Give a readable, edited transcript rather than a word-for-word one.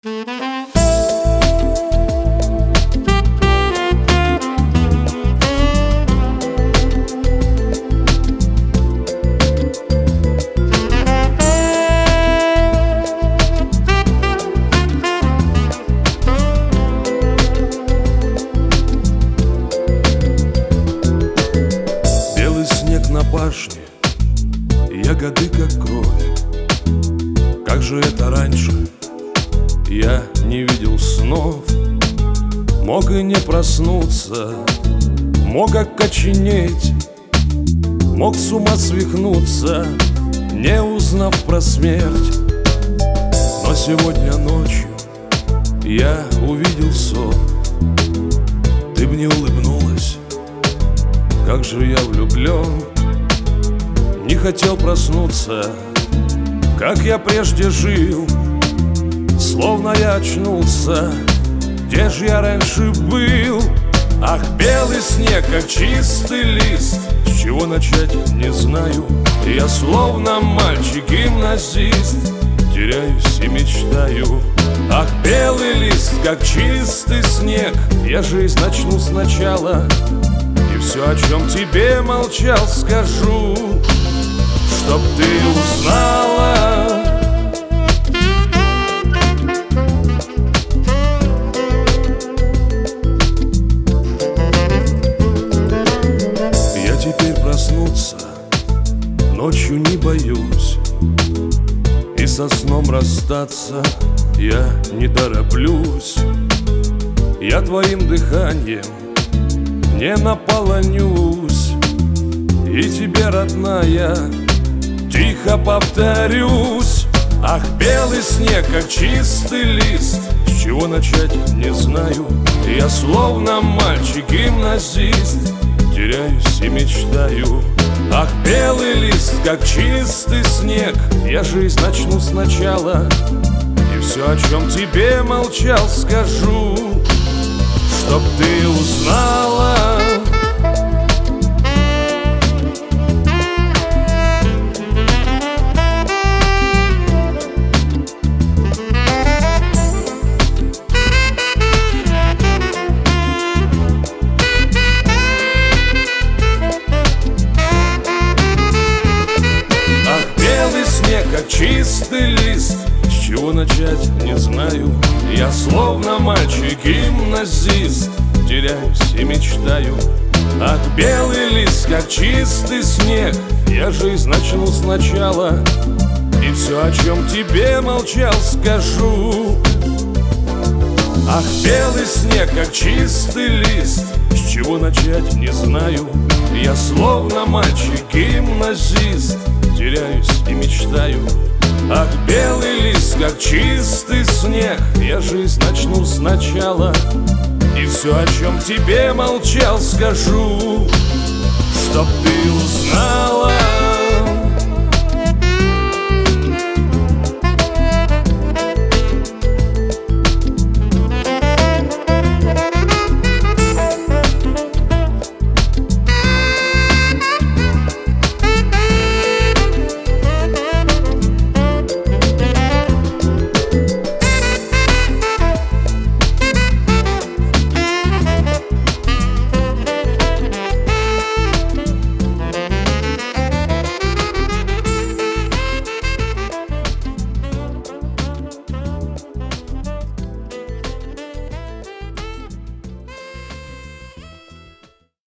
Белый снег на башне, ягоды как кровь. Как же это раньше я не видел снов? Мог и не проснуться, мог окоченеть, мог с ума свихнуться, не узнав про смерть. Но сегодня ночью я увидел сон. Ты мне улыбнулась, как же я влюблен. Не хотел проснуться, как я прежде жил, словно я очнулся. Где ж я раньше был? Ах, белый снег, как чистый лист. С чего начать, не знаю. Я словно мальчик-гимназист, теряюсь и мечтаю. Ах, белый лист, как чистый снег. Я жизнь начну сначала, и все, о чем тебе молчал, скажу, чтоб ты узнала. Я теперь проснуться ночью не боюсь, и со сном расстаться я не тороплюсь. Я твоим дыханием не наполонюсь, и тебе, родная, тихо повторюсь. Ах, белый снег, как чистый лист. С чего начать, не знаю. Я словно мальчик-гимназист, теряюсь и мечтаю. Ах, белый лист, как чистый снег. Я жизнь начну сначала, и все, о чем тебе молчал, скажу, чтоб ты узнала. Как чистый лист, с чего начать, не знаю. Я словно мальчик-гимназист, теряюсь и мечтаю. Ах, белый лист, как чистый снег. Я жизнь начну сначала, и все, о чем тебе молчал, скажу. Ах, белый снег, как чистый лист. С чего начать, не знаю. Я словно мальчик-гимназист, теряюсь и мечтаю. Ах, белый лист, как чистый снег. Я жизнь начну сначала, и все, о чем тебе молчал, скажу, чтоб ты узнала.